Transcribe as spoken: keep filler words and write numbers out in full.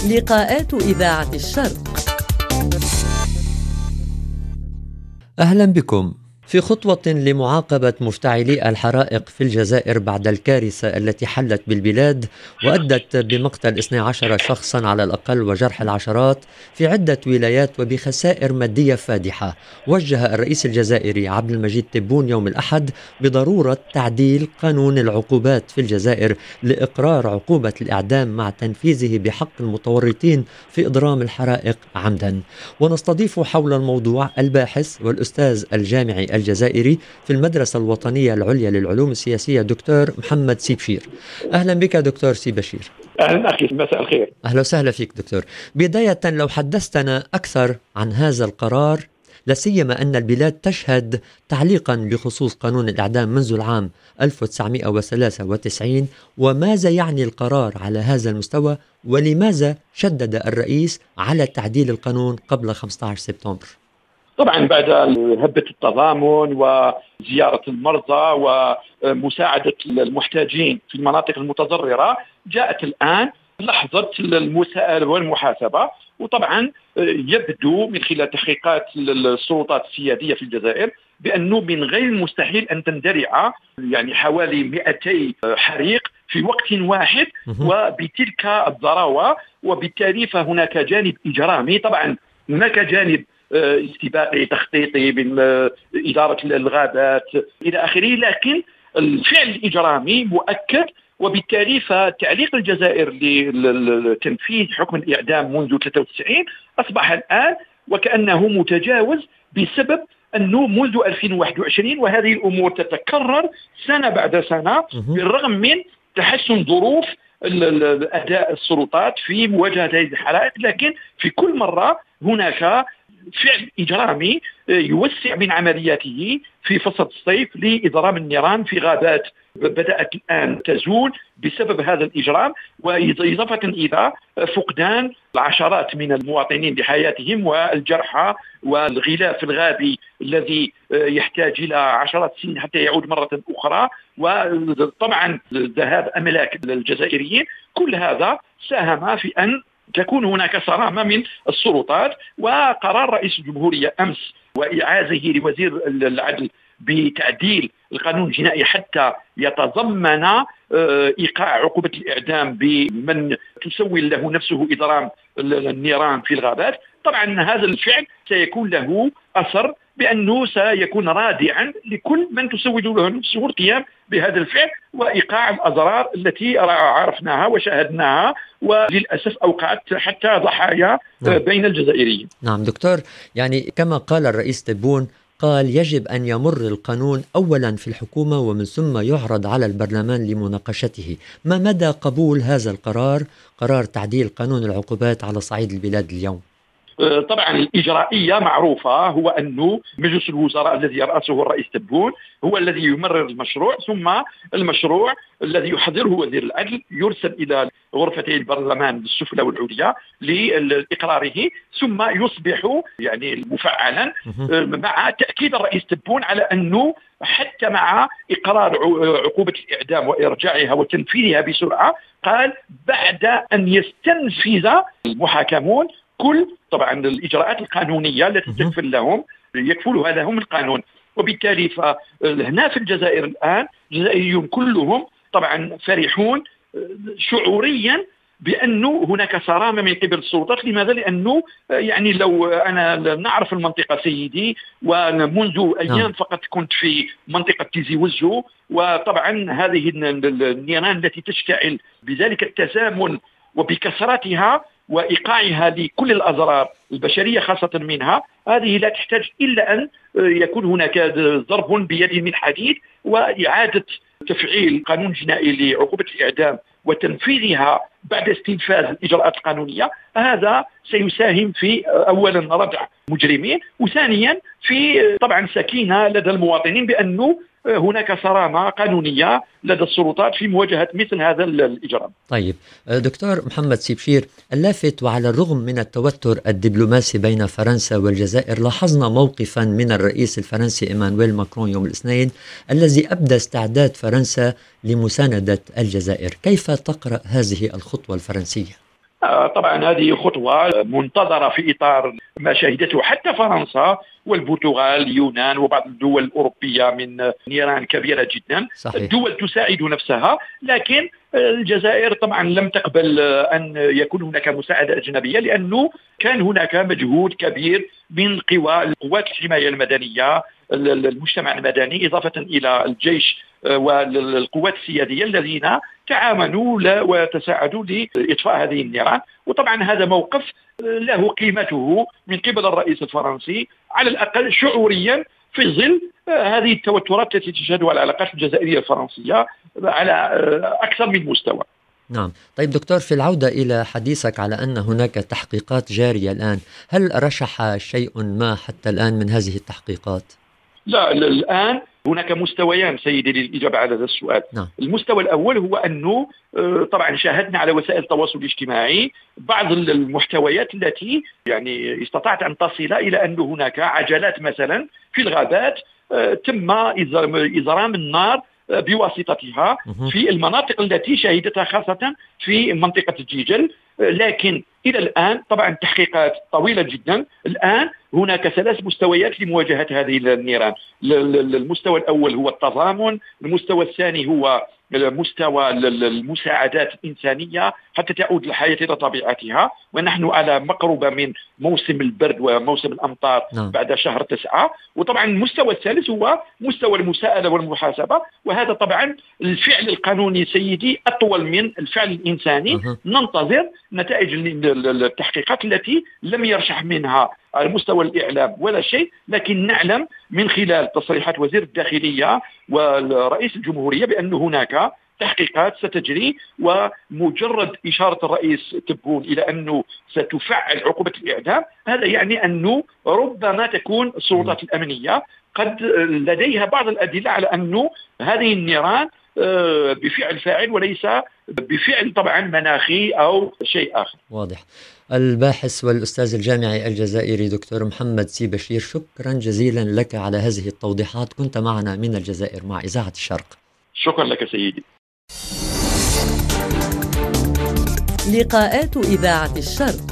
لقاءات إذاعة الشرق. أهلا بكم. في خطوة لمعاقبة مفتعلي الحرائق في الجزائر بعد الكارثة التي حلت بالبلاد وأدت بمقتل اثني عشر شخصا على الأقل وجرح العشرات في عدة ولايات وبخسائر مادية فادحة، وجه الرئيس الجزائري عبد المجيد تبون يوم الأحد بضرورة تعديل قانون العقوبات في الجزائر لإقرار عقوبة الإعدام مع تنفيذه بحق المتورطين في إضرام الحرائق عمدا. ونستضيف حول الموضوع الباحث والأستاذ الجامعي الجزائري في المدرسة الوطنية العليا للعلوم السياسية دكتور محمد سيبشير. أهلا بك دكتور سيبشير. أهلا أخي، مساء الخير. أهلا وسهلا فيك دكتور. بداية لو حدثتنا أكثر عن هذا القرار، لسيما أن البلاد تشهد تعليقا بخصوص قانون الإعدام منذ العام ألف وتسعمئة وثلاثة وتسعين، وماذا يعني القرار على هذا المستوى، ولماذا شدد الرئيس على تعديل القانون قبل خمسة عشر سبتمبر؟ طبعا بعد هبة التضامن وزيارة المرضى ومساعدة المحتاجين في المناطق المتضررة، جاءت الآن لحظة المساءلة والمحاسبة. وطبعا يبدو من خلال تحقيقات السلطات السيادية في الجزائر بأنه من غير المستحيل أن تندرع يعني حوالي مئتي حريق في وقت واحد وبتلك الضراوة، وبالتالي فهناك جانب إجرامي. طبعا هناك جانب استباقي تخطيطي من إدارة الغابات إلى آخره، لكن الفعل الإجرامي مؤكد. وبالتالي فتعليق الجزائر لتنفيذ حكم الإعدام منذ ثلاثة وتسعين أصبح الآن وكأنه متجاوز، بسبب أنه منذ ألفين وواحد وعشرين وهذه الأمور تتكرر سنة بعد سنة بالرغم من تحسن ظروف أداء السلطات في مواجهة هذه الحرائق، لكن في كل مرة هناك فعل إجرامي يوسع من عملياته في فصل الصيف لإضرام النيران في غابات بدأت الآن تزول بسبب هذا الإجرام، وإضافة إلى فقدان العشرات من المواطنين لحياتهم والجرحى والغلاف الغابي الذي يحتاج إلى عشرات السنين حتى يعود مرة أخرى، وطبعا ذهاب أملاك الجزائريين. كل هذا ساهم في أن تكون هناك صرامة من السلطات. وقرار رئيس الجمهورية أمس وإعازه لوزير العدل بتعديل القانون الجنائي حتى يتضمن إيقاع عقوبة الإعدام بمن تسوي له نفسه إضرام النيران في الغابات. طبعا هذا الفعل سيكون له أثر بأنه سيكون رادعا لكل من تسوي له نفسه القيام بهذا الفعل وإيقاع الأضرار التي عرفناها وشاهدناها، وللأسف أوقعت حتى ضحايا نعم. بين الجزائريين. نعم دكتور، يعني كما قال الرئيس تبون، قال يجب أن يمر القانون أولا في الحكومة ومن ثم يعرض على البرلمان لمناقشته. ما مدى قبول هذا القرار، قرار تعديل قانون العقوبات على صعيد البلاد اليوم؟ طبعا الإجرائية معروفة، هو أنه مجلس الوزراء الذي يرأسه الرئيس تبون هو الذي يمرر المشروع، ثم المشروع الذي يحضره وزير العدل يرسل إلى غرفتي البرلمان السفلى والعليا لإقراره، ثم يصبح يعني مفعلا مع تأكيد الرئيس تبون على أنه حتى مع إقرار عقوبة الإعدام وإرجاعها وتنفيذها بسرعة، قال بعد أن يستنفذ المحاكمون كل طبعا الإجراءات القانونية التي تكفل لهم يكفلها لهم القانون. وبالتالي فهنا في الجزائر الآن الجزائريون كلهم طبعا فرحون شعوريا بأنه هناك صرامة من قبل السلطات. لماذا؟ لأنه يعني لو أنا نعرف المنطقة سيدي، ومنذ أيام فقط كنت في منطقة تيزي وزو، وطبعا هذه النيران التي تشتعل بذلك التزامن وبكثرتها وإيقاعها لكل الأضرار البشرية خاصة منها، هذه لا تحتاج إلا أن يكون هناك ضرب بيد من حديد وإعادة تفعيل قانون جنائي لعقوبة الإعدام وتنفيذها بعد استنفاذ الإجراءات القانونية. هذا سيساهم في أولا ردع مجرمين، وثانيا في طبعا سكينة لدى المواطنين بأنه هناك صرامة قانونية لدى السلطات في مواجهة مثل هذا الإجرام. طيب دكتور محمد سيبشير، اللافت وعلى الرغم من التوتر الدبلوماسي بين فرنسا والجزائر، لاحظنا موقفا من الرئيس الفرنسي إيمانويل ماكرون يوم الاثنين الذي أبدى استعداد فرنسا لمساندة الجزائر. كيف تقرأ هذه الخطوة الفرنسية؟ طبعا هذه خطوة منتظرة في إطار ما شهدته حتى فرنسا والبرتغال اليونان وبعض الدول الأوروبية من نيران كبيرة جدا. صحيح. الدول تساعد نفسها، لكن الجزائر طبعا لم تقبل أن يكون هناك مساعدة أجنبية، لأنه كان هناك مجهود كبير من قوى قوات الحماية المدنية، المجتمع المدني، إضافة إلى الجيش والقوات السيادية الذين تعاونوا وتساعدوا لإطفاء هذه النيران. وطبعا هذا موقف له قيمته من قبل الرئيس الفرنسي على الأقل شعوريا في ظل هذه التوترات التي تشهدها العلاقات الجزائرية الفرنسية على أكثر من مستوى. نعم. طيب دكتور، في العودة إلى حديثك على أن هناك تحقيقات جارية الآن، هل رشح شيء ما حتى الآن من هذه التحقيقات؟ لا، الآن هناك مستويان سيدي للإجابة على هذا السؤال. نعم. المستوى الأول هو أنه طبعا شاهدنا على وسائل التواصل الاجتماعي بعض المحتويات التي يعني استطعت أن تصل إلى أن هناك عجلات مثلا في الغابات تم إزرام النار بواسطتها في المناطق التي شهدتها، خاصة في منطقة الجيجل. لكن إلى الآن طبعا تحقيقات طويلة جدا. الآن هناك ثلاث مستويات لمواجهة هذه النيران. المستوى الأول هو التضامن، المستوى الثاني هو مستوى المساعدات الإنسانية حتى تعود الحياة إلى طبيعتها، ونحن على مقربة من موسم البرد وموسم الأمطار نعم. بعد شهر تسعة. وطبعا المستوى الثالث هو مستوى المساءلة والمحاسبة، وهذا طبعا الفعل القانوني سيدي أطول من الفعل الإنساني. أه. ننتظر نتائج التحقيقات التي لم يرشح منها على مستوى الإعلام ولا شيء، لكن نعلم من خلال تصريحات وزير الداخلية ورئيس الجمهورية بأن هناك تحقيقات ستجري، ومجرد إشارة الرئيس تبون إلى أنه ستفعل عقوبة الإعدام، هذا يعني أنه ربما تكون السلطات الأمنية قد لديها بعض الأدلة على أنه هذه النيران بفعل فاعل وليس بفعل طبعا مناخي أو شيء آخر. واضح. الباحث والأستاذ الجامعي الجزائري دكتور محمد سي بشير، شكرا جزيلا لك على هذه التوضيحات، كنت معنا من الجزائر مع إذاعة الشرق. شكرا لك سيدي. لقاءات إذاعة الشرق.